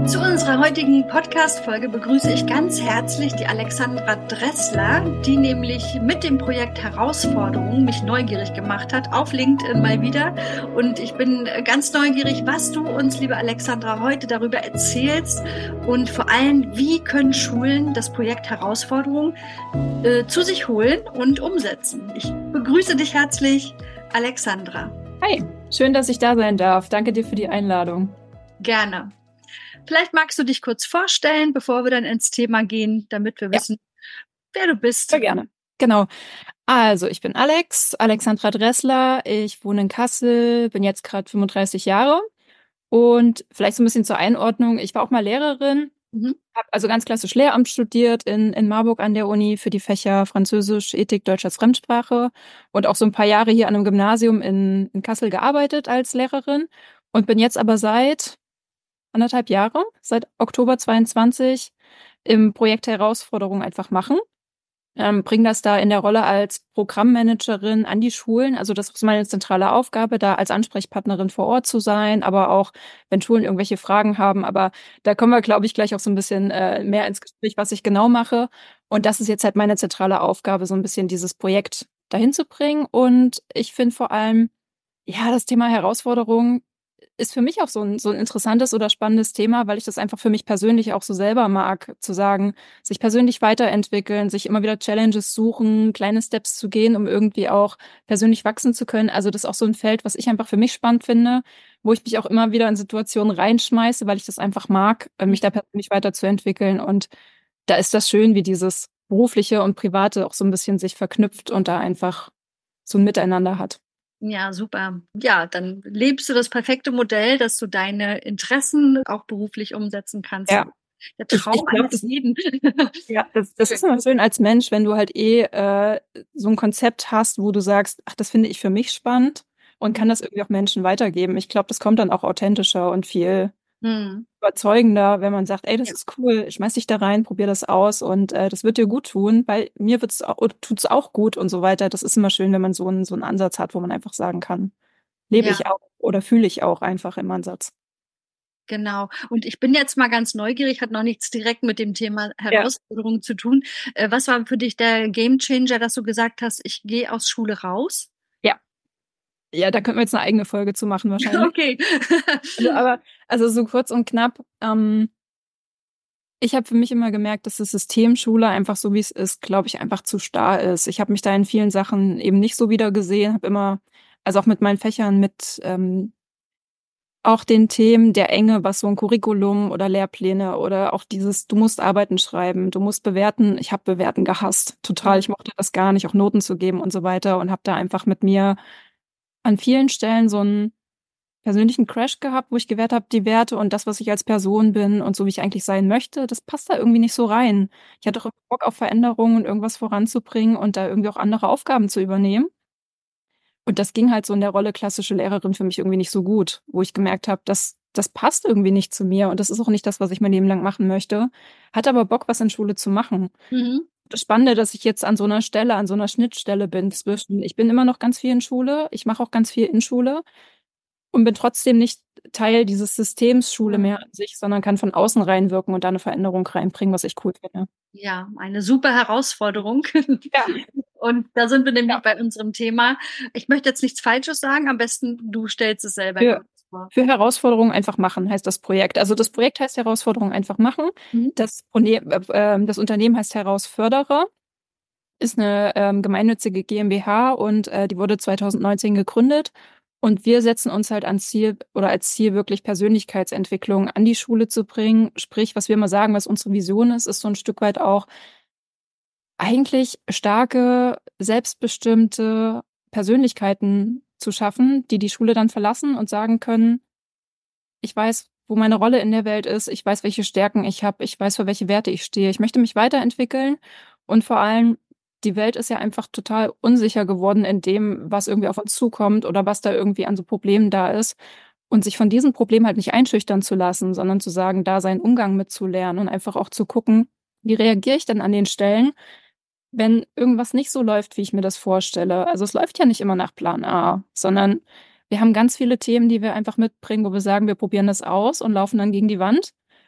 Zu unserer heutigen Podcast-Folge begrüße ich ganz herzlich die Alexandra Dressler, die nämlich mit dem Projekt Herausforderungen mich neugierig gemacht hat, auf LinkedIn mal wieder. Und ich bin ganz neugierig, was du uns, liebe Alexandra, heute darüber erzählst und vor allem, wie können Schulen das Projekt Herausforderungen zu sich holen und umsetzen. Ich begrüße dich herzlich, Alexandra. Hi, schön, dass ich da sein darf. Danke dir für die Einladung. Gerne. Vielleicht magst du dich kurz vorstellen, bevor wir dann ins Thema gehen, damit wir wissen, wer du bist. Sehr gerne. Genau. Also, ich bin Alexandra Dressler. Ich wohne in Kassel, bin jetzt gerade 35 Jahre. Und vielleicht so ein bisschen zur Einordnung. Ich war auch mal Lehrerin, habe also ganz klassisch Lehramt studiert in Marburg an der Uni für die Fächer Französisch, Ethik, Deutsch als Fremdsprache und auch so ein paar Jahre hier an einem Gymnasium in Kassel gearbeitet als Lehrerin und bin jetzt aber seit 1,5 Jahre, seit Oktober 22, im Projekt Herausforderung einfach machen. Bring das da in der Rolle als Programmmanagerin an die Schulen. Also das ist meine zentrale Aufgabe, da als Ansprechpartnerin vor Ort zu sein, aber auch, wenn Schulen irgendwelche Fragen haben. Aber da kommen wir, glaube ich, gleich auch so ein bisschen mehr ins Gespräch, was ich genau mache. Und das ist jetzt halt meine zentrale Aufgabe, so ein bisschen dieses Projekt dahin zu bringen. Und ich finde vor allem, ja, das Thema Herausforderung ist für mich auch so ein interessantes oder spannendes Thema, weil ich das einfach für mich persönlich auch so selber mag, zu sagen, sich persönlich weiterentwickeln, sich immer wieder Challenges suchen, kleine Steps zu gehen, um irgendwie auch persönlich wachsen zu können. Also das ist auch so ein Feld, was ich einfach für mich spannend finde, wo ich mich auch immer wieder in Situationen reinschmeiße, weil ich das einfach mag, mich da persönlich weiterzuentwickeln. Und da ist das schön, wie dieses Berufliche und Private auch so ein bisschen sich verknüpft und da einfach so ein Miteinander hat. Ja, super. Ja, dann lebst du das perfekte Modell, dass du deine Interessen auch beruflich umsetzen kannst. Ja. Der Traum Ich glaube, eines jeden. ja, das ist immer schön als Mensch, wenn du halt so ein Konzept hast, wo du sagst, ach, das finde ich für mich spannend und kann das irgendwie auch Menschen weitergeben. Ich glaube, das kommt dann auch authentischer und viel Hm. überzeugender, wenn man sagt, ey, das Ja, ist cool, schmeiß dich da rein, probier das aus und das wird dir gut tun, weil mir tut's auch gut und so weiter. Das ist immer schön, wenn man so einen Ansatz hat, wo man einfach sagen kann, lebe ja, ich auch oder fühle ich auch einfach im Ansatz. genau. Und ich bin jetzt mal ganz neugierig, hat noch nichts direkt mit dem Thema Ja. Herausforderungen zu tun. Was war für dich der Gamechanger, dass du gesagt hast, ich gehe aus Schule raus? Ja. Ja, da könnten wir jetzt eine eigene Folge zu machen wahrscheinlich. Okay. Also so kurz und knapp, ich habe für mich immer gemerkt, dass das System Schule einfach so, wie es ist, glaube ich, einfach zu starr ist. Ich habe mich da in vielen Sachen eben nicht so wieder gesehen, habe immer, also auch mit meinen Fächern, mit auch den Themen der Enge, was so ein Curriculum oder Lehrpläne oder auch dieses, du musst Arbeiten schreiben, du musst bewerten. Ich habe Bewerten gehasst, total. Ich mochte das gar nicht, auch Noten zu geben und so weiter und habe da einfach mit mir an vielen Stellen so einen persönlichen Crash gehabt, wo ich gewährt habe, die Werte und das, was ich als Person bin und so, wie ich eigentlich sein möchte, das passt da irgendwie nicht so rein. Ich hatte auch immer Bock auf Veränderungen und irgendwas voranzubringen und da irgendwie auch andere Aufgaben zu übernehmen. Und das ging halt so in der Rolle klassische Lehrerin für mich irgendwie nicht so gut, wo ich gemerkt habe, das passt irgendwie nicht zu mir und das ist auch nicht das, was ich mein Leben lang machen möchte. Hatte aber Bock, was in Schule zu machen. Mhm. Das Spannende, dass ich jetzt an so einer Stelle, an so einer Schnittstelle bin zwischen, ich bin immer noch ganz viel in Schule, ich mache auch ganz viel in Schule und bin trotzdem nicht Teil dieses Systems Schule mehr an sich, sondern kann von außen reinwirken und da eine Veränderung reinbringen, was ich cool finde. Ja, eine super Herausforderung. Ja, Und da sind wir nämlich ja. bei unserem Thema. Ich möchte jetzt nichts Falsches sagen. Am besten du stellst es selber Für, kurz vor. für Herausforderungen einfach machen heißt das Projekt. Also das Projekt heißt Herausforderungen einfach machen. Mhm. Das Unternehmen heißt Herausförderer, ist eine gemeinnützige GmbH und die wurde 2019 gegründet. Und wir setzen uns halt ans Ziel oder als Ziel wirklich Persönlichkeitsentwicklung an die Schule zu bringen. Sprich, was wir immer sagen, was unsere Vision ist so ein Stück weit auch eigentlich starke, selbstbestimmte Persönlichkeiten zu schaffen, die die Schule dann verlassen und sagen können, ich weiß, wo meine Rolle in der Welt ist, ich weiß, welche Stärken ich habe, ich weiß, für welche Werte ich stehe. Ich möchte mich weiterentwickeln und vor allem, die Welt ist ja einfach total unsicher geworden in dem, was irgendwie auf uns zukommt oder was da irgendwie an so Problemen da ist. Und sich von diesen Problemen halt nicht einschüchtern zu lassen, sondern zu sagen, da seinen Umgang mitzulernen und einfach auch zu gucken, wie reagiere ich denn an den Stellen, wenn irgendwas nicht so läuft, wie ich mir das vorstelle. Also es läuft ja nicht immer nach Plan A, sondern wir haben ganz viele Themen, die wir einfach mitbringen, wo wir sagen, wir probieren das aus und laufen dann gegen die Wand.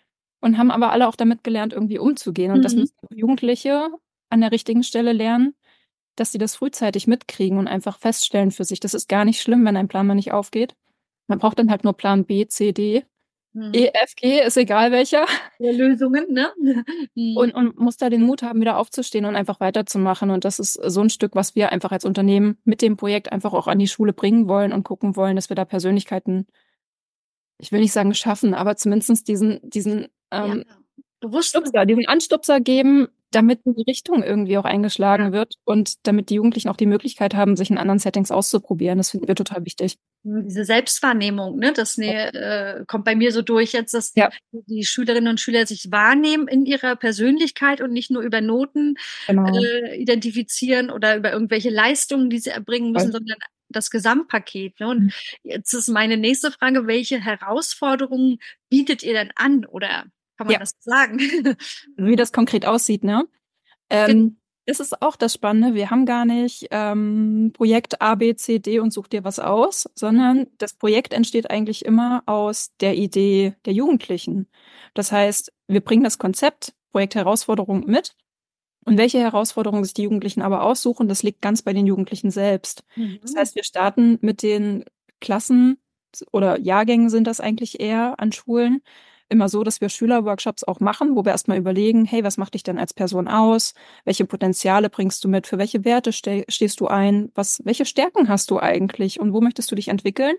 und haben aber alle auch damit gelernt, irgendwie umzugehen. Und das Mhm. müssen auch Jugendliche an der richtigen Stelle lernen, dass sie das frühzeitig mitkriegen und einfach feststellen für sich, das ist gar nicht schlimm, wenn ein Plan mal nicht aufgeht. Man braucht dann halt nur Plan B, C, D, E, Mhm. F, G, ist egal welcher. Lösungen, ne? Mhm. Und muss da den Mut haben, wieder aufzustehen und einfach weiterzumachen. Und das ist so ein Stück, was wir einfach als Unternehmen mit dem Projekt einfach auch an die Schule bringen wollen und gucken wollen, dass wir da Persönlichkeiten, ich will nicht sagen schaffen, aber zumindest diesen Ja, bewusst. Stupser, diesen Anstupser geben, Ja. damit die Richtung irgendwie auch Ja. eingeschlagen wird und damit die Jugendlichen auch die Möglichkeit haben, sich in anderen Settings auszuprobieren. Das finden wir total wichtig. Diese Selbstwahrnehmung, ne, kommt bei mir so durch jetzt, dass Ja, die Schülerinnen und Schüler sich wahrnehmen in ihrer Persönlichkeit und nicht nur über Noten genau. identifizieren oder über irgendwelche Leistungen, die sie erbringen müssen, Voll. sondern das Gesamtpaket. Ne? Und jetzt ist meine nächste Frage, welche Herausforderungen bietet ihr denn an? Oder kann man Ja, das sagen? wie das konkret aussieht, ne? Ähm, Das ist auch das Spannende. Wir haben gar nicht Projekt A, B, C, D und such dir was aus, sondern das Projekt entsteht eigentlich immer aus der Idee der Jugendlichen. Das heißt, wir bringen das Konzept, Projekt Herausforderung mit und welche Herausforderungen sich die Jugendlichen aber aussuchen, das liegt ganz bei den Jugendlichen selbst. Das Mhm. heißt, wir starten mit den Klassen oder Jahrgängen sind das eigentlich eher an Schulen. Immer so, dass wir Schülerworkshops auch machen, wo wir erstmal überlegen, hey, was macht dich denn als Person aus? Welche Potenziale bringst du mit? Für welche Werte stehst du ein? Welche Stärken hast du eigentlich? Und wo möchtest du dich entwickeln?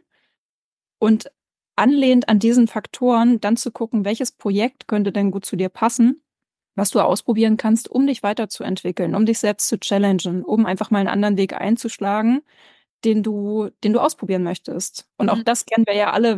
Und anlehnt an diesen Faktoren dann zu gucken, welches Projekt könnte denn gut zu dir passen, was du ausprobieren kannst, um dich weiterzuentwickeln, um dich selbst zu challengen, um einfach mal einen anderen Weg einzuschlagen, den du ausprobieren möchtest. Und auch Mhm. das kennen wir ja alle,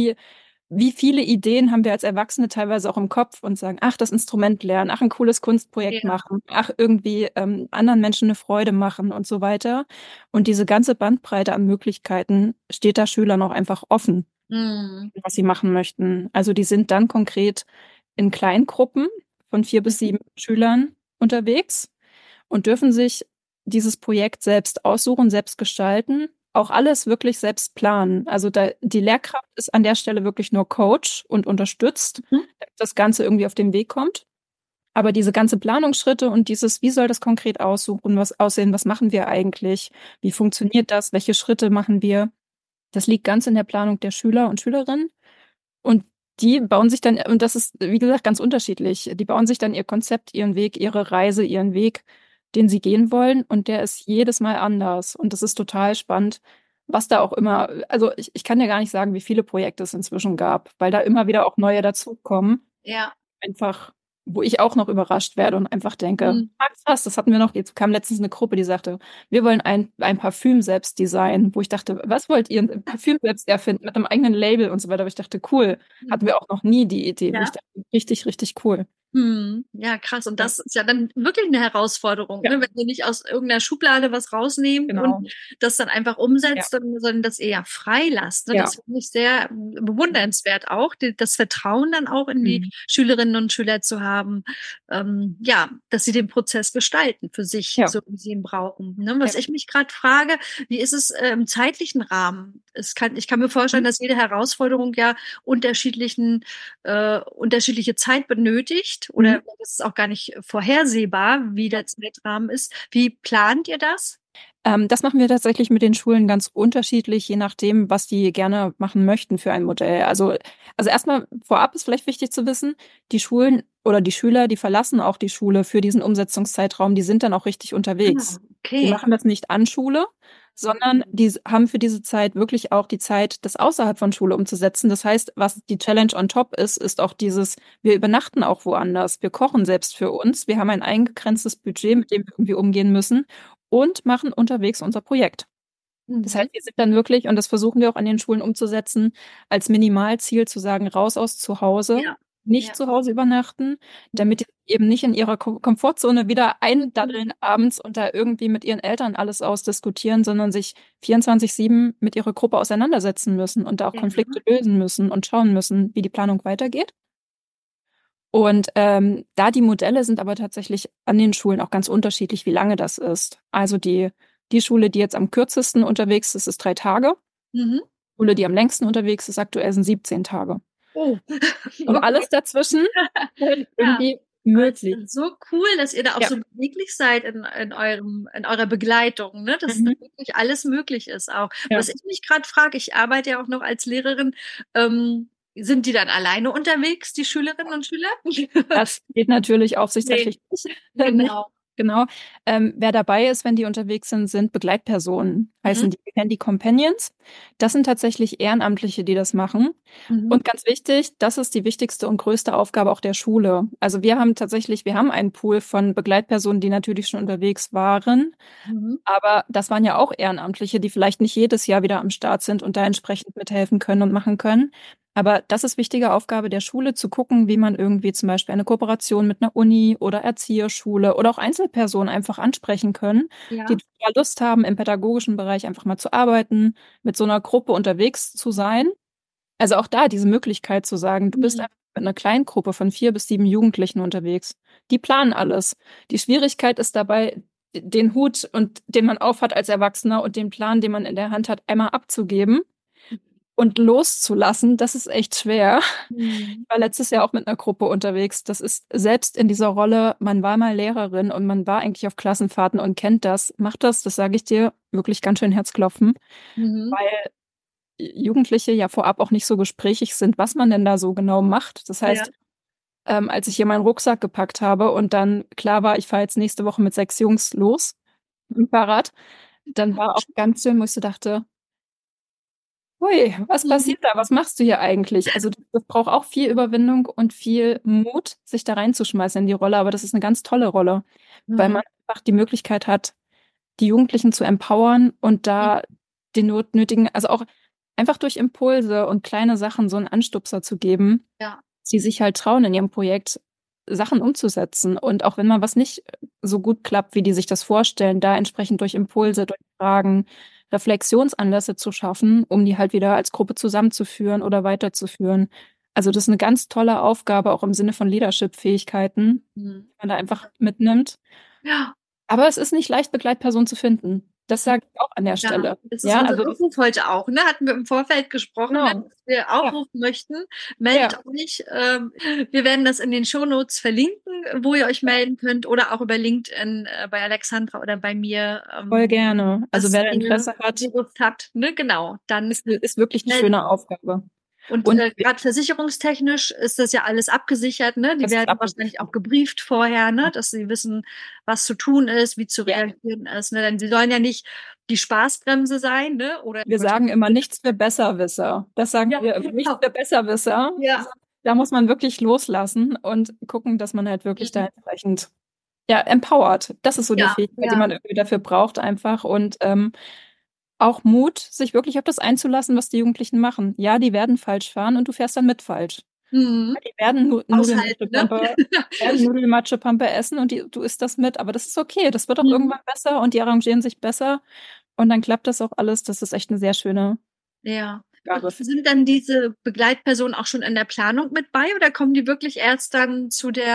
wie viele Ideen haben wir als Erwachsene teilweise auch im Kopf und sagen, ach, das Instrument lernen, ach, ein cooles Kunstprojekt Ja. machen, ach, irgendwie anderen Menschen eine Freude machen und so weiter. Und diese ganze Bandbreite an Möglichkeiten steht da Schülern auch einfach offen, Mhm. was sie machen möchten. Also die sind dann konkret in Kleingruppen von 4 bis 7 Schülern unterwegs und dürfen sich dieses Projekt selbst aussuchen, selbst gestalten, auch alles wirklich selbst planen. Also die Lehrkraft ist an der Stelle wirklich nur Coach und unterstützt, Mhm. damit das Ganze irgendwie auf den Weg kommt. Aber diese ganze Planungsschritte und wie soll das konkret aussehen, was machen wir eigentlich, wie funktioniert das, welche Schritte machen wir, das liegt ganz in der Planung der Schüler und Schülerinnen. Und die bauen sich dann, und das ist, wie gesagt, ganz unterschiedlich, die bauen sich dann ihr Konzept, ihren Weg, ihre Reise, ihren Weg, den sie gehen wollen. Und der ist jedes Mal anders. Und das ist total spannend, was da auch immer, also ich kann dir gar nicht sagen, wie viele Projekte es inzwischen gab, weil da immer wieder auch neue dazukommen. Ja. Einfach, wo ich auch noch überrascht werde und einfach denke, Mhm. ah, krass, das hatten wir noch. Jetzt kam letztens eine Gruppe, die sagte, wir wollen ein Parfüm selbst designen, wo ich dachte, was wollt ihr ein Parfüm selbst erfinden mit einem eigenen Label und so weiter. Aber ich dachte, cool, hatten wir auch noch nie die Idee, wo ich Ja. dachte, richtig, richtig cool. Hm, ja, krass. Und Ja, das ist ja dann wirklich eine Herausforderung, ja, ne? Wenn ihr nicht aus irgendeiner Schublade was rausnehmt und genau. das dann einfach Ja, umsetzt, sondern das ihr ja frei lasst. Ne? ja. Das finde ich sehr bewundernswert auch, das Vertrauen dann auch in die Mhm. Schülerinnen und Schüler zu haben, ja, dass sie den Prozess gestalten für sich, Ja, so wie sie ihn brauchen. Ne? ja. Was ich mich gerade frage, wie ist es im zeitlichen Rahmen? Ich kann mir vorstellen, Mhm. dass jede Herausforderung ja unterschiedliche Zeit benötigt Mhm. oder das ist auch gar nicht vorhersehbar, wie der Zeitrahmen ist. Wie plant ihr das? Das machen wir tatsächlich mit den Schulen ganz unterschiedlich, je nachdem, was die gerne machen möchten für ein Modell. Also erstmal vorab ist vielleicht wichtig zu wissen, die Schulen oder die Schüler, die verlassen auch die Schule für diesen Umsetzungszeitraum, die sind dann auch richtig Ah, unterwegs. Die okay. machen das nicht an Schule, sondern die haben für diese Zeit wirklich auch die Zeit, das außerhalb von Schule umzusetzen. Das heißt, was die Challenge on top ist, ist auch dieses, wir übernachten auch woanders, wir kochen selbst für uns, wir haben ein eingegrenztes Budget, mit dem wir irgendwie umgehen müssen und machen unterwegs unser Projekt. Das Mhm. heißt, wir sind dann wirklich, und das versuchen wir auch an den Schulen umzusetzen, als Minimalziel zu sagen, raus aus zu Hause, Ja, nicht ja. zu Hause übernachten, damit die eben nicht in ihrer Komfortzone wieder eindaddeln abends und da irgendwie mit ihren Eltern alles ausdiskutieren, sondern sich 24/7 mit ihrer Gruppe auseinandersetzen müssen und da auch Ja. Konflikte lösen müssen und schauen müssen, wie die Planung weitergeht. Und da die Modelle sind aber tatsächlich an den Schulen auch ganz unterschiedlich, wie lange das ist. Also die Schule, die jetzt am kürzesten unterwegs ist, ist 3 Tage. Mhm. Die Schule, die am längsten unterwegs ist, aktuell sind 17 Tage. Oh, Und okay. alles dazwischen ist Ja. irgendwie Aber es möglich. ist so cool, dass ihr da auch Ja. so beweglich seid in eurer Begleitung, ne? Dass da Mhm. wirklich alles möglich ist auch. Ja. Was ich mich gerade frage, ich arbeite ja auch noch als Lehrerin, sind die dann alleine unterwegs, die Schülerinnen und Schüler? Das geht natürlich Nee, aufsichtsrechtlich nicht. genau. Genau. Wer dabei ist, wenn die unterwegs sind, sind Begleitpersonen, Mhm. heißen die. Wir kennen die Companions. Das sind tatsächlich Ehrenamtliche, die das machen. Mhm. Und ganz wichtig, das ist die wichtigste und größte Aufgabe auch der Schule. Also wir haben einen Pool von Begleitpersonen, die natürlich schon unterwegs waren. Mhm. Aber das waren ja auch Ehrenamtliche, die vielleicht nicht jedes Jahr wieder am Start sind und da entsprechend mithelfen können und machen können. Aber das ist wichtige Aufgabe der Schule, zu gucken, wie man irgendwie zum Beispiel eine Kooperation mit einer Uni oder Erzieherschule oder auch Einzelpersonen einfach ansprechen können, die Ja. total Lust haben, im pädagogischen Bereich einfach mal zu arbeiten, mit so einer Gruppe unterwegs zu sein. Also auch da diese Möglichkeit zu sagen, du bist Mhm. einfach mit einer kleinen Gruppe von 4 bis 7 Jugendlichen unterwegs. Die planen alles. Die Schwierigkeit ist dabei, den Hut und den man aufhat als Erwachsener und den Plan, den man in der Hand hat, einmal abzugeben und loszulassen. Das ist echt schwer. Mhm. Ich war letztes Jahr auch mit einer Gruppe unterwegs. Das ist selbst in dieser Rolle, man war mal Lehrerin und man war eigentlich auf Klassenfahrten und kennt das, macht das sage ich dir, wirklich ganz schön Herzklopfen, Mhm. weil Jugendliche ja vorab auch nicht so gesprächig sind, was man denn da so genau macht. Das Ja. heißt, als ich hier meinen Rucksack gepackt habe und dann klar war, ich fahre jetzt nächste Woche mit 6 Jungs los mit dem Fahrrad, dann war auch ganz schön, wo ich so dachte, hui, was Mhm. passiert da? Was machst du hier eigentlich? Also das braucht auch viel Überwindung und viel Mut, sich da reinzuschmeißen in die Rolle, aber das ist eine ganz tolle Rolle, weil Mhm. man einfach die Möglichkeit hat, die Jugendlichen zu empowern und da den nötigen, also auch einfach durch Impulse und kleine Sachen so einen Anstupser zu geben, Ja. sie sich halt trauen, in ihrem Projekt Sachen umzusetzen. Und auch wenn mal was nicht so gut klappt, wie die sich das vorstellen, da entsprechend durch Impulse, durch Fragen, Reflexionsanlässe zu schaffen, um die halt wieder als Gruppe zusammenzuführen oder weiterzuführen. Also das ist eine ganz tolle Aufgabe, auch im Sinne von Leadership-Fähigkeiten, Mhm. die man da einfach mitnimmt. Ja. Aber es ist nicht leicht, Begleitpersonen zu finden. Das Mhm. sage ich auch an der Ja, Stelle. das ist Ja, unser also das, Rückruf heute auch, ne? Hatten wir im Vorfeld gesprochen, ne? genau. Dass wir Ja, aufrufen möchten. Meldet ja, euch. Wir werden das in den Shownotes verlinken, wo ihr euch melden könnt oder auch über LinkedIn bei Alexandra oder bei mir, voll gerne. Also dass wer da ihr Interesse hat, Lust habt. Ne? Genau, dann ist wirklich eine meldet schöne Aufgabe. und Und gerade versicherungstechnisch ist das ja alles abgesichert, ne? Die das ist werden wahrscheinlich abgesichert. auch gebrieft vorher, ne? Dass sie wissen, was zu tun ist, wie zu Ja, reagieren ist, ne? Denn sie sollen ja nicht die Spaßbremse sein, ne? Oder wir sagen immer nichts für Besserwisser. Das sagen ja, wir immer, nichts genau. für Besserwisser. Ja. Da muss man wirklich loslassen und gucken, dass man halt wirklich da Mhm. entsprechend, ja, empowert. Das ist so die Ja, Fähigkeit, die ja. man irgendwie dafür braucht einfach. Und auch Mut, sich wirklich auf das einzulassen, was die Jugendlichen machen. Ja, die werden falsch fahren und du fährst dann mit falsch. Mhm. Die werden Aushalten, ne? Nudelmatschepampe essen und du isst das mit. Aber das ist okay. Das wird auch Mhm. irgendwann besser und die arrangieren sich besser. Und dann klappt das auch alles. Das ist echt eine sehr schöne Ja. Und Gabe. sind dann diese Begleitpersonen auch schon in der Planung mit bei oder kommen die wirklich erst dann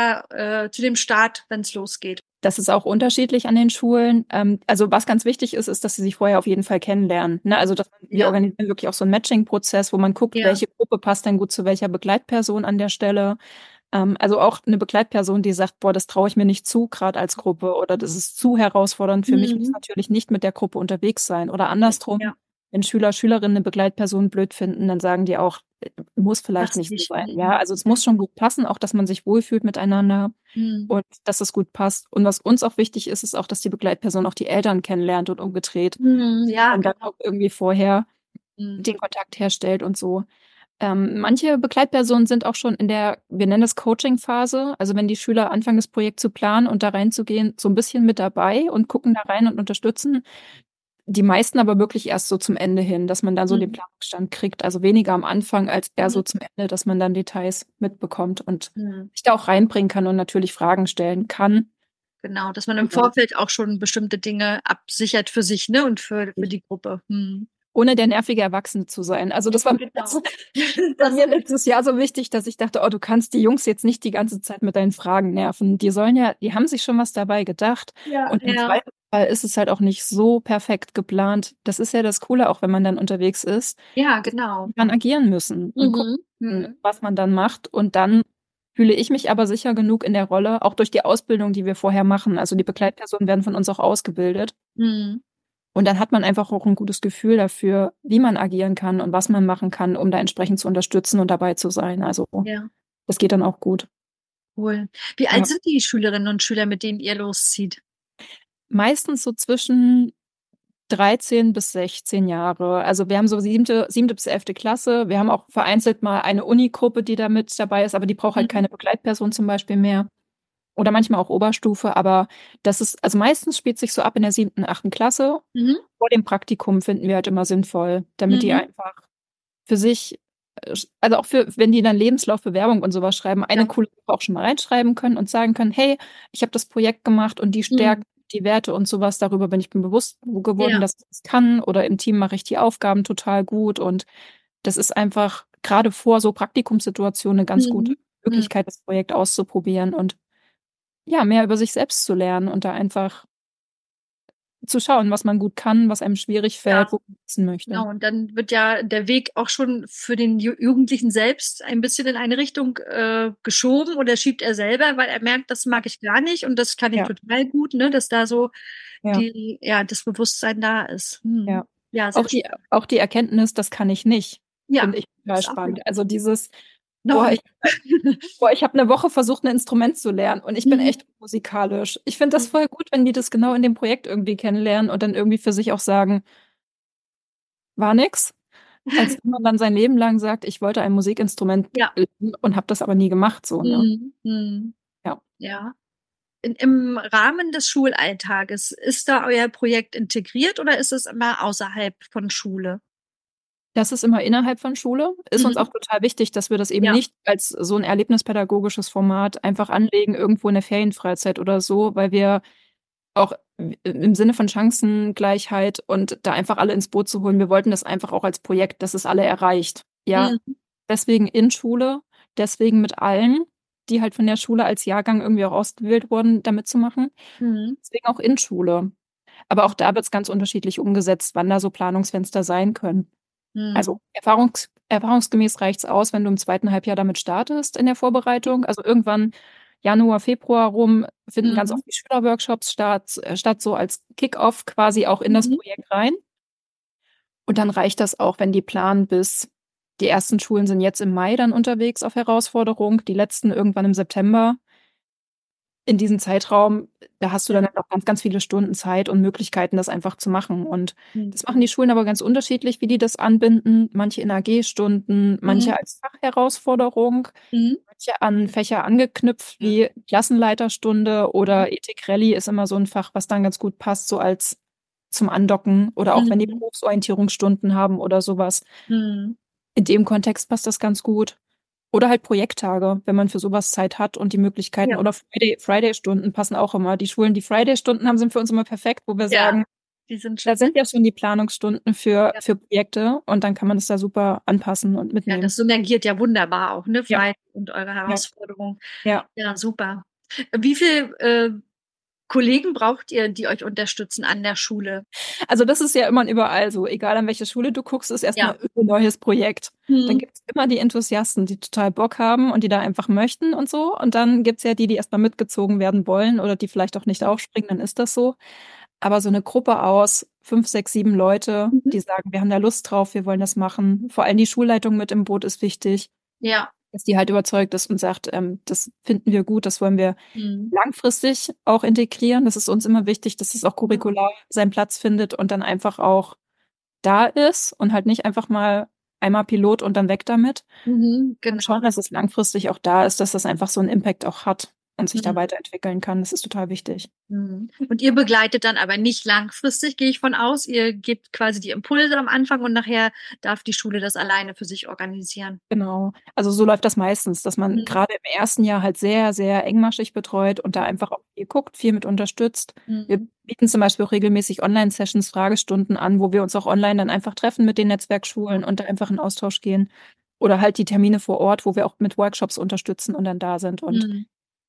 zu dem Start, wenn es losgeht? Das ist auch unterschiedlich an den Schulen. Also was ganz wichtig ist, ist, dass sie sich vorher auf jeden Fall kennenlernen. Ne? Also wir Ja, organisieren wirklich auch so einen Matching-Prozess, wo man guckt, ja. welche Gruppe passt denn gut zu welcher Begleitperson an der Stelle. Also auch eine Begleitperson, die sagt, boah, das traue ich mir nicht zu, gerade als Gruppe, oder das ist zu herausfordernd für mich, muss Mhm. natürlich nicht mit der Gruppe unterwegs sein. Oder andersrum, Ja, wenn Schüler, Schülerinnen eine Begleitperson blöd finden, dann sagen die auch, muss vielleicht passt nicht so nicht. sein. Ja, Mhm. also es muss schon gut passen, auch dass man sich wohlfühlt miteinander Mhm. und dass es gut passt. Und was uns auch wichtig ist, ist auch, dass die Begleitperson auch die Eltern kennenlernt und umgedreht Mhm. Ja, und dann genau. auch irgendwie vorher Mhm. den Kontakt herstellt und so. Manche Begleitpersonen sind auch schon in der, wir nennen das Coaching-Phase, also wenn die Schüler anfangen, das Projekt zu planen und da reinzugehen, so ein bisschen mit dabei und gucken da rein und unterstützen. Die meisten aber wirklich erst so zum Ende hin, dass man dann so den Mhm. Planungsstand kriegt. Also weniger am Anfang als eher Mhm. so zum Ende, dass man dann Details mitbekommt und Mhm. sich da auch reinbringen kann und natürlich Fragen stellen kann. Genau, dass man im Genau. Vorfeld auch schon bestimmte Dinge absichert für sich, ne, und für die Gruppe. Mhm. Ohne der nervige Erwachsene zu sein. Also das war mir Genau. war Das, mir letztes Jahr so wichtig, dass ich dachte, oh, du kannst die Jungs jetzt nicht die ganze Zeit mit deinen Fragen nerven. Die sollen ja, die haben sich schon was dabei gedacht. ja, Und im ja. Zweifelsfall Fall ist es halt auch nicht so perfekt geplant. Das ist ja das Coole, auch wenn man dann unterwegs ist, Ja, dass genau. man agieren müssen und gucken, Mhm. Mhm. was man dann macht. Und dann fühle ich mich aber sicher genug in der Rolle, auch durch die Ausbildung, die wir vorher machen. Also die Begleitpersonen werden von uns auch ausgebildet. Mhm. Und dann hat man einfach auch ein gutes Gefühl dafür, wie man agieren kann und was man machen kann, um da entsprechend zu unterstützen und dabei zu sein. Also Ja, das geht dann auch gut. cool. Wie alt Ja. sind die Schülerinnen und Schüler, mit denen ihr loszieht? Meistens so zwischen 13 bis 16 Jahre. Also wir haben so siebte bis 11. Klasse. Wir haben auch vereinzelt mal eine Unigruppe, die da mit dabei ist, aber die braucht halt Mhm. keine Begleitperson zum Beispiel mehr. Oder manchmal auch Oberstufe, aber das ist, also meistens spielt sich so ab in der 7., 8. Klasse. Mhm. Vor dem Praktikum finden wir halt immer sinnvoll, damit die Mhm. einfach für sich, also auch für, wenn die dann Lebenslauf, Bewerbung und sowas schreiben, eine Ja. coole Sache auch schon mal reinschreiben können und sagen können, hey, ich habe das Projekt gemacht und die Mhm. Stärken, die Werte und sowas, darüber bin ich mir bewusst geworden, Ja. dass ich das kann oder im Team mache ich die Aufgaben total gut und das ist einfach gerade vor so Praktikumssituationen eine ganz gute Mhm. Mhm. Möglichkeit, das Projekt auszuprobieren und ja, mehr über sich selbst zu lernen und da einfach zu schauen, was man gut kann, was einem schwierig Ja. fällt, wo man wissen möchte. Genau, und dann wird ja der Weg auch schon für den Jugendlichen selbst ein bisschen in eine Richtung geschoben oder schiebt er selber, weil er merkt, das mag ich gar nicht und das kann ich Ja, total gut, ne, dass da so ja, das Bewusstsein da ist. Hm. ja. Ja, Auch sehr die, schön. auch die Erkenntnis, das kann ich nicht, Ja, finde ich total ist auch wieder. spannend. Also dieses, boah, Nein. ich habe eine Woche versucht, ein Instrument zu lernen und ich bin Mhm. echt musikalisch. Ich finde das voll gut, wenn die das genau in dem Projekt irgendwie kennenlernen und dann irgendwie für sich auch sagen, war nix. Als wenn man dann sein Leben lang sagt, ich wollte ein Musikinstrument Ja. lernen und habe das aber nie gemacht, so, ne? Mhm. Mhm. Ja. Ja. Im Rahmen des Schulalltages, ist da euer Projekt integriert oder ist es immer außerhalb von Schule? Das ist immer innerhalb von Schule. Ist uns auch Mhm. total wichtig, dass wir das eben Ja. nicht als so ein erlebnispädagogisches Format einfach anlegen, irgendwo in der Ferienfreizeit oder so, weil wir auch im Sinne von Chancengleichheit und da einfach alle ins Boot zu holen, wir wollten das einfach auch als Projekt, dass es alle erreicht. Ja, Mhm. deswegen in Schule, deswegen mit allen, die halt von der Schule als Jahrgang irgendwie auch ausgewählt wurden, da mitzumachen. Mhm. Deswegen auch in Schule. Aber auch da wird es ganz unterschiedlich umgesetzt, wann da so Planungsfenster sein können. Mhm. Also erfahrungsgemäß reicht's aus, wenn du im zweiten Halbjahr damit startest in der Vorbereitung. Also irgendwann Januar, Februar rum finden ganz Mhm. oft die Schülerworkshops statt, so als Kick-off quasi auch in das Mhm. Projekt rein. Und dann reicht das auch, wenn die planen bis, die ersten Schulen sind jetzt im Mai dann unterwegs auf Herausforderung, die letzten irgendwann im September. In diesem Zeitraum, da hast du Ja. dann halt auch ganz, ganz viele Stunden Zeit und Möglichkeiten, das einfach zu machen. Und Mhm. das machen die Schulen aber ganz unterschiedlich, wie die das anbinden. Manche in AG-Stunden, Mhm. manche als Fachherausforderung, Mhm. manche an Fächer angeknüpft, Ja. wie Klassenleiterstunde Mhm. oder Ethik-Rallye ist immer so ein Fach, was dann ganz gut passt, so als zum Andocken oder auch wenn die Mhm. Berufsorientierungsstunden haben oder sowas. Mhm. In dem Kontext passt das ganz gut. Oder halt Projekttage, wenn man für sowas Zeit hat und die Möglichkeiten. Ja. Oder Friday-Stunden passen auch immer. Die Schulen, die Friday-Stunden haben, sind für uns immer perfekt, wo wir Ja. sagen, Die sind da schon. sind ja schon die Planungsstunden Ja. für Projekte und dann kann man das da super anpassen und Ja, das mitnehmen. synergiert ja wunderbar auch, ne? Ja, Freizeit und eure ja, Herausforderung. ja. Ja, super. Wie viel Kollegen braucht ihr, die euch unterstützen an der Schule? Also das ist ja immer und überall so. Egal an welche Schule du guckst, ist Ja. erstmal ein neues Projekt. Dann Mhm. gibt es immer die Enthusiasten, die total Bock haben und die da einfach möchten und so. Und dann gibt es ja die, die erstmal mitgezogen werden wollen oder die vielleicht auch nicht aufspringen, dann ist das so. Aber so eine Gruppe aus 5, 6, 7 Leute, Mhm. die sagen, wir haben da Lust drauf, wir wollen das machen. Vor allem die Schulleitung mit im Boot ist wichtig, Ja. dass die halt überzeugt ist und sagt, das finden wir gut, das wollen wir Mhm. langfristig auch integrieren. Das ist uns immer wichtig, dass es auch curricular seinen Platz findet und dann einfach auch da ist und halt nicht einfach mal einmal Pilot und dann weg damit. Mhm. Und Genau. schauen, dass es langfristig auch da ist, dass das einfach so einen Impact auch hat und sich da Mhm. weiterentwickeln kann. Das ist total wichtig. Mhm. Und ihr begleitet dann aber nicht langfristig, gehe ich von aus. Ihr gebt quasi die Impulse am Anfang und nachher darf die Schule das alleine für sich organisieren. Genau. Also so läuft das meistens, dass man Mhm. gerade im ersten Jahr halt sehr, sehr engmaschig betreut und da einfach auch viel guckt, viel mit unterstützt. Wir Mhm. bieten zum Beispiel auch regelmäßig Online-Sessions, Fragestunden an, wo wir uns auch online dann einfach treffen mit den Netzwerkschulen und da einfach in Austausch gehen. Oder halt die Termine vor Ort, wo wir auch mit Workshops unterstützen und dann da sind. Und Mhm.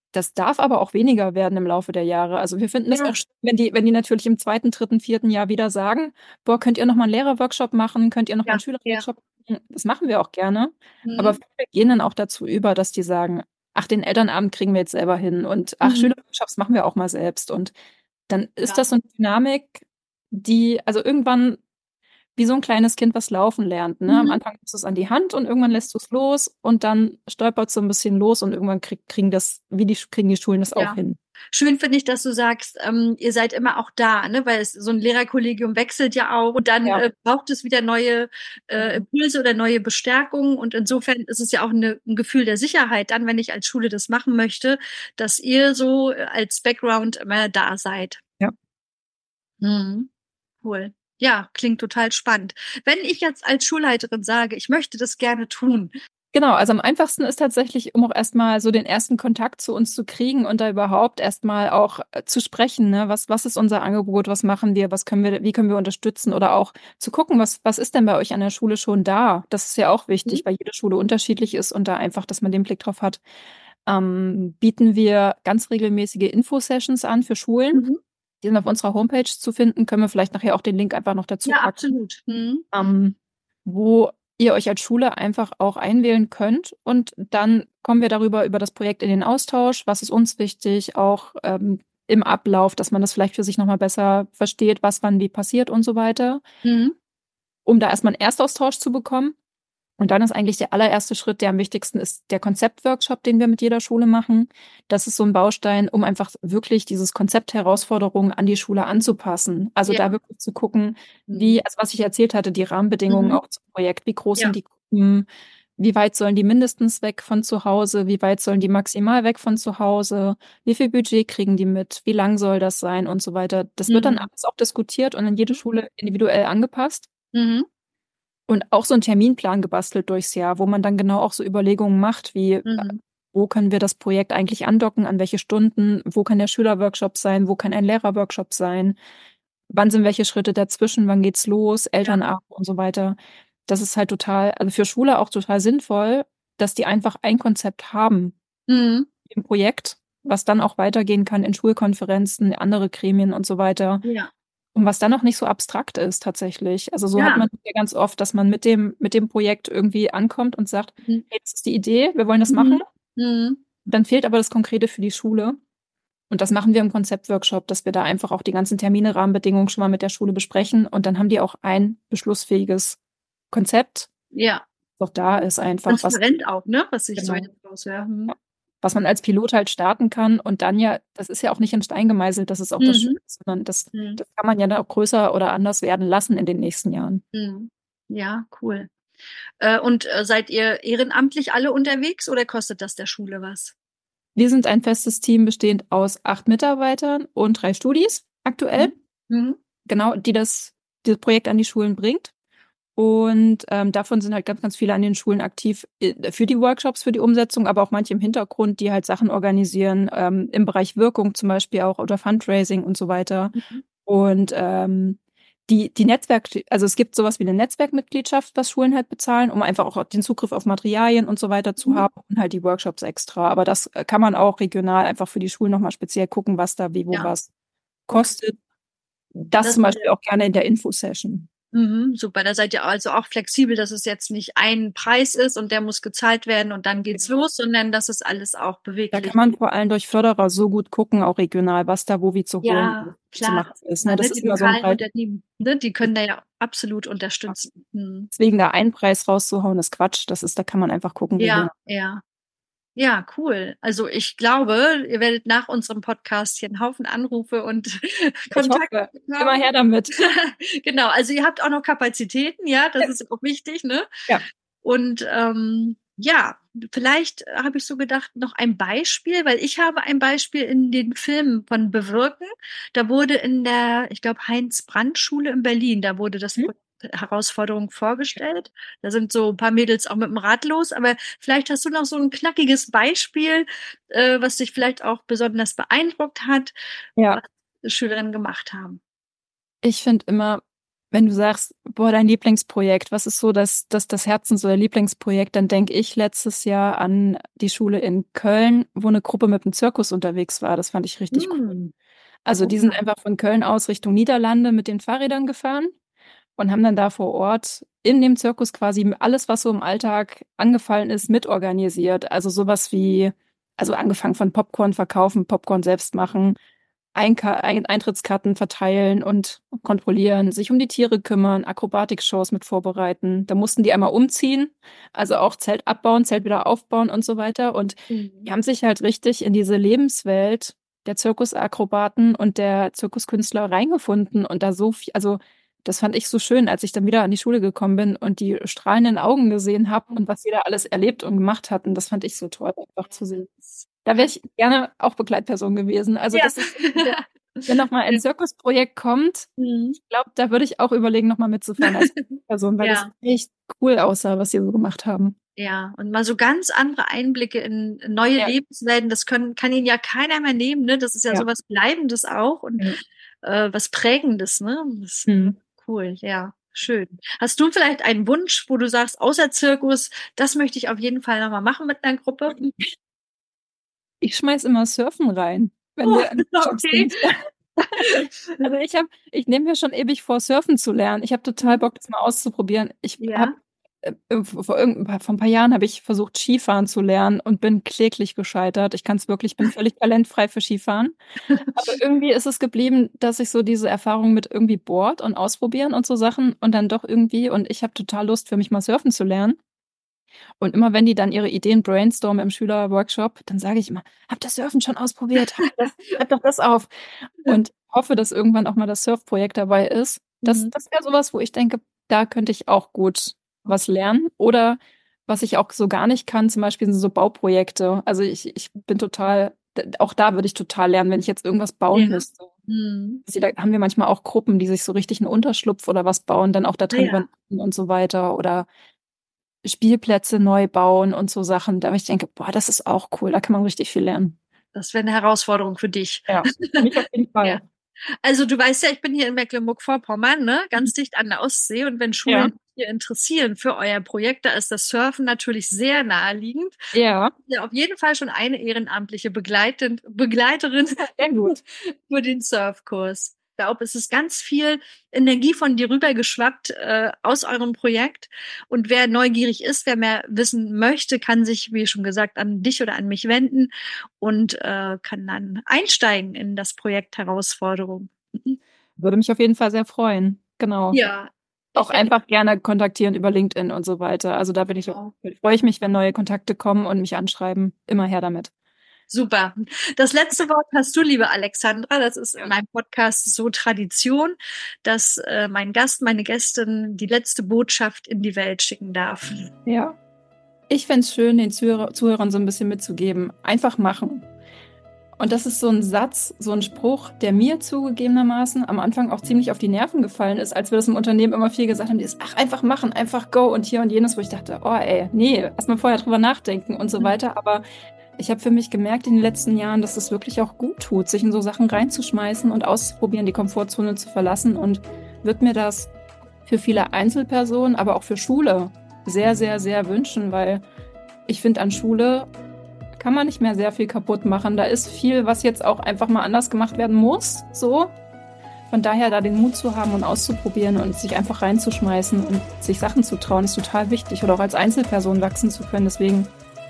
Das darf aber auch weniger werden im Laufe der Jahre. Also wir finden das Ja. auch schön, wenn die natürlich im zweiten, dritten, vierten Jahr wieder sagen, boah, könnt ihr noch mal einen Lehrerworkshop machen? Könnt ihr noch mal einen Ja, ja. Schülerworkshop machen? Das machen wir auch gerne. Aber Mhm. viele gehen dann auch dazu über, dass die sagen, ach, den Elternabend kriegen wir jetzt selber hin und ach, Mhm. Schülerworkshops machen wir auch mal selbst. Und dann ist Ja. das so eine Dynamik, die, also irgendwann wie so ein kleines Kind, was laufen lernt, ne? Am Mhm. Anfang nimmst du es an die Hand und irgendwann lässt du es los und dann stolpert so ein bisschen los und irgendwann kriegen die Schulen das auch Ja. hin. Schön finde ich, dass du sagst, ihr seid immer auch da, ne? Weil so ein Lehrerkollegium wechselt ja auch und dann Ja. braucht es wieder neue Genau. Impulse oder neue Bestärkung. Und insofern ist es ja auch ein Gefühl der Sicherheit, dann, wenn ich als Schule das machen möchte, dass ihr so als Background immer da seid. Ja. Mhm. Cool. Ja, klingt total spannend. Wenn ich jetzt als Schulleiterin sage, ich möchte das gerne tun. Genau, also am einfachsten ist tatsächlich, um auch erstmal so den ersten Kontakt zu uns zu kriegen und da überhaupt erstmal auch zu sprechen, ne? Was ist unser Angebot, was machen wir, wie können wir unterstützen oder auch zu gucken, was ist denn bei euch an der Schule schon da? Das ist ja auch Mhm. wichtig, weil jede Schule unterschiedlich ist und da einfach, dass man den Blick drauf hat. Bieten wir ganz regelmäßige Infosessions an für Schulen. Mhm. Die sind auf unserer Homepage zu finden. Können wir vielleicht nachher auch den Link einfach noch dazu Ja, packen, absolut. Mhm. wo ihr euch als Schule einfach auch einwählen könnt. Und dann kommen wir darüber, über das Projekt in den Austausch. Was ist uns wichtig? Auch im Ablauf, dass man das vielleicht für sich nochmal besser versteht, was wann wie passiert und so weiter. Mhm. Um da erstmal einen Erstaustausch zu bekommen. Und dann ist eigentlich der allererste Schritt, der am wichtigsten ist, der Konzeptworkshop, den wir mit jeder Schule machen. Das ist so ein Baustein, um einfach wirklich dieses Konzept Herausforderungen an die Schule anzupassen. Also Ja. da wirklich zu gucken, Mhm. also was ich erzählt hatte, die Rahmenbedingungen Mhm. auch zum Projekt, wie groß Ja. sind die Gruppen, wie weit sollen die mindestens weg von zu Hause, wie weit sollen die maximal weg von zu Hause, wie viel Budget kriegen die mit, wie lang soll das sein und so weiter. Das wird dann Mhm. alles auch diskutiert und in jede Schule individuell angepasst. Mhm. Und auch so einen Terminplan gebastelt durchs Jahr, wo man dann genau auch so Überlegungen macht, wie, Mhm. wo können wir das Projekt eigentlich andocken, an welche Stunden, wo kann der Schülerworkshop sein, wo kann ein Lehrerworkshop sein, wann sind welche Schritte dazwischen, wann geht's los, Ja. Elternabend und so weiter. Das ist halt total, also für Schule auch total sinnvoll, dass die einfach ein Konzept haben Mhm. im Projekt, was dann auch weitergehen kann in Schulkonferenzen, andere Gremien und so weiter. Ja. Und was dann auch nicht so abstrakt ist tatsächlich. Also so hat Ja. man ja ganz oft, dass man mit dem Projekt irgendwie ankommt und sagt, Mhm. hey, das ist die Idee, wir wollen das machen. Mhm. Mhm. Dann fehlt aber das Konkrete für die Schule. Und das machen wir im Konzeptworkshop, dass wir da einfach auch die ganzen Termine, Rahmenbedingungen schon mal mit der Schule besprechen. Und dann haben die auch ein beschlussfähiges Konzept, Ja. das auch da ist einfach, Transparent auch, ne? Was ich so genau, jetzt raushöre. Mhm. was man als Pilot halt starten kann. Und dann ja, das ist ja auch nicht in Stein gemeißelt, das ist auch das Schöne, Mhm. sondern Mhm. das kann man ja dann auch größer oder anders werden lassen in den nächsten Jahren. Mhm. Ja, cool. Und seid ihr ehrenamtlich alle unterwegs oder kostet das der Schule was? Wir sind ein festes Team bestehend aus 8 Mitarbeitern und 3 Studis aktuell, Mhm. Mhm. genau, dieses Projekt an die Schulen bringt. Und davon sind halt ganz, ganz viele an den Schulen aktiv für die Workshops, für die Umsetzung, aber auch manche im Hintergrund, die halt Sachen organisieren, im Bereich Wirkung zum Beispiel auch oder Fundraising und so weiter. Mhm. Und die also es gibt sowas wie eine Netzwerkmitgliedschaft, was Schulen halt bezahlen, um einfach auch den Zugriff auf Materialien und so weiter zu Mhm. haben und halt die Workshops extra. Aber das kann man auch regional einfach für die Schulen nochmal speziell gucken, was da wie wo Ja, was okay. kostet. Das Das zum Beispiel auch gerne in der Infosession. super, da seid ihr also auch flexibel, dass es jetzt nicht ein Preis ist und der muss gezahlt werden und dann geht's Genau. los, sondern dass es alles auch Da kann beweglich. man vor allem durch Förderer so gut gucken, auch regional, was da wo wie zu holen Ja, zu klar, machen ist. Ne? ja, Das ne, ist die immer so ein lokalen Preis. Unternehmen, ne, die können da ja absolut unterstützen. Mhm. Deswegen da einen Preis rauszuhauen, ist Quatsch. Da kann man einfach gucken, regional. Ja, ja. Ja, cool. Also ich glaube, ihr werdet nach unserem Podcast hier einen Haufen Anrufe und Ich Kontakte hoffe, immer haben. her damit. Genau, also ihr habt auch noch Kapazitäten, ja, das ist auch wichtig, ne? Ja. Und ja, vielleicht habe ich so gedacht, noch ein Beispiel, weil ich habe ein Beispiel in den Filmen von Bewirken. Da wurde in der, ich glaube, Heinz-Brandt-Schule in Berlin, da wurde das Hm? Projekt Herausforderung vorgestellt. Da sind so ein paar Mädels auch mit dem Rad los, aber vielleicht hast du noch so ein knackiges Beispiel, was dich vielleicht auch besonders beeindruckt hat, Ja. was die Schülerinnen gemacht haben. Ich finde immer, Wenn du sagst, boah, dein Lieblingsprojekt, was ist so das Herzens- oder Lieblingsprojekt, dann denke ich letztes Jahr an die Schule in Köln, wo eine Gruppe mit dem Zirkus unterwegs war. Das fand ich richtig cool. Hm. Also die sind Super. einfach von Köln aus Richtung Niederlande mit den Fahrrädern gefahren und haben dann da vor Ort in dem Zirkus quasi alles, was so im Alltag angefallen ist, mitorganisiert. Also sowas wie, also angefangen von Popcorn verkaufen, Popcorn selbst machen, Eintrittskarten verteilen und kontrollieren, sich um die Tiere kümmern, Akrobatikshows mit vorbereiten. Da mussten die einmal umziehen, also auch Zelt abbauen, Zelt wieder aufbauen und so weiter. Und die Mhm. haben sich halt richtig in diese Lebenswelt der Zirkusakrobaten und der Zirkuskünstler reingefunden und da so viel, also das fand ich so schön, als ich dann wieder an die Schule gekommen bin und die strahlenden Augen gesehen habe und was sie da alles erlebt und gemacht hatten. Das fand ich so toll, einfach zu sehen. Da wäre ich gerne auch Begleitperson gewesen. Also Ja. das ist, wenn noch mal ein Zirkusprojekt kommt, Mhm. ich glaube, da würde ich auch überlegen, noch mal mitzufahren als Person, weil das Ja. echt cool aussah, was sie so gemacht haben. Ja, und mal so ganz andere Einblicke in neue Ja, Lebenswelten, kann ihnen ja keiner mehr nehmen, ne? Das ist ja ja, sowas Bleibendes auch und ja. was Prägendes, ne? Das, Hm. cool, ja, schön. Hast du vielleicht einen Wunsch, wo du sagst, außer Zirkus, das möchte ich auf jeden Fall nochmal machen mit einer Gruppe? Ich schmeiß immer Surfen rein, wenn Oh, wir in Workshops okay. sind. Also ich nehme mir schon ewig vor, surfen zu lernen. Ich habe total Bock, das mal auszuprobieren. Ich habe Ja. vor ein paar Jahren habe ich versucht, Skifahren zu lernen und bin kläglich gescheitert. Ich kann es wirklich, bin völlig talentfrei für Skifahren. Aber irgendwie ist es geblieben, dass ich so diese Erfahrung mit irgendwie Board und ausprobieren und so Sachen und dann doch irgendwie, und ich habe total Lust, für mich mal surfen zu lernen. Und immer wenn die dann ihre Ideen brainstormen im Schülerworkshop, dann sage ich immer, habt ihr Surfen schon ausprobiert? Schreibt doch das auf. Und hoffe, dass irgendwann auch mal das Surfprojekt dabei ist. Mhm. Das wäre sowas, wo ich denke, da könnte ich auch gut was lernen. Oder was ich auch so gar nicht kann, zum Beispiel sind so Bauprojekte. Also ich bin total, auch da würde ich total lernen, wenn ich jetzt irgendwas bauen Ja. müsste. Mhm. Da haben wir manchmal auch Gruppen, die sich so richtig einen Unterschlupf oder was bauen, dann auch da Ah drin ja. übernachten und so weiter. Oder Spielplätze neu bauen und so Sachen. Da ich denke, boah, das ist auch cool, da kann man richtig viel lernen. Das wäre eine Herausforderung für dich. Ja, für mich auf jeden Ja. Fall. Also du weißt ja, ich bin hier in Mecklenburg-Vorpommern, ne, ganz dicht an der Ostsee. Und wenn Ja, Schulen sich hier interessieren für euer Projekt, da ist das Surfen natürlich sehr naheliegend. ja, Ja, auf jeden Fall schon eine ehrenamtliche Begleiterin sehr gut. für den Surfkurs. Ich glaube, es ist ganz viel Energie von dir rübergeschwappt aus eurem Projekt. Und wer neugierig ist, wer mehr wissen möchte, kann sich, wie schon gesagt, an dich oder an mich wenden und kann dann einsteigen in das Projekt Herausforderung. Würde mich auf jeden Fall sehr freuen. Genau. Ja, Auch ich werde einfach gerne kontaktieren über LinkedIn und so weiter. Also da freue ich mich, wenn neue Kontakte kommen und mich anschreiben. Immer her damit. super. Das letzte Wort hast du, liebe Alexandra. Das ist in Ja. meinem Podcast so Tradition, dass mein Gast, meine Gästin die letzte Botschaft in die Welt schicken darf. Ja. Ich fände es schön, den Zuhörern so ein bisschen mitzugeben. Einfach machen. Und das ist so ein Satz, so ein Spruch, der mir zugegebenermaßen am Anfang auch ziemlich auf die Nerven gefallen ist, als wir das im Unternehmen immer viel gesagt haben, dieses, ach, einfach machen, einfach go und hier und jenes, wo ich dachte, oh ey, nee, erstmal vorher drüber nachdenken und so weiter. Aber ich habe für mich gemerkt in den letzten Jahren, dass es wirklich auch gut tut, sich in so Sachen reinzuschmeißen und auszuprobieren, die Komfortzone zu verlassen, und wird mir das für viele Einzelpersonen, aber auch für Schule sehr, sehr, sehr wünschen, weil ich finde, an Schule kann man nicht mehr sehr viel kaputt machen. Da ist viel, was jetzt auch einfach mal anders gemacht werden muss. So. Von daher da den Mut zu haben und auszuprobieren und sich einfach reinzuschmeißen und sich Sachen zu trauen, ist total wichtig. Oder auch als Einzelperson wachsen zu können. Deswegen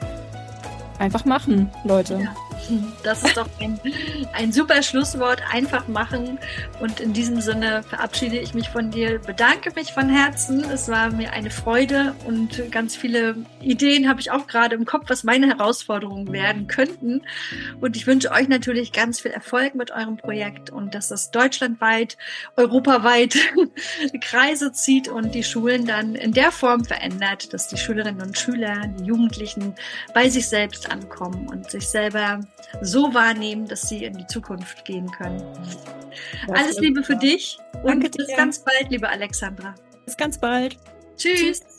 einfach machen, Leute. Ja. Das ist doch ein super Schlusswort. Einfach machen. Und in diesem Sinne verabschiede ich mich von dir, bedanke mich von Herzen. Es war mir eine Freude und ganz viele Ideen habe ich auch gerade im Kopf, was meine Herausforderungen werden könnten. Und ich wünsche euch natürlich ganz viel Erfolg mit eurem Projekt und dass es deutschlandweit, europaweit Kreise zieht und die Schulen dann in der Form verändert, dass die Schülerinnen und Schüler, die Jugendlichen bei sich selbst ankommen und sich selber so wahrnehmen, dass sie in die Zukunft gehen können. Alles Liebe für dich und Danke bis dir. ganz bald, liebe Alexandra. Bis ganz bald. Tschüss.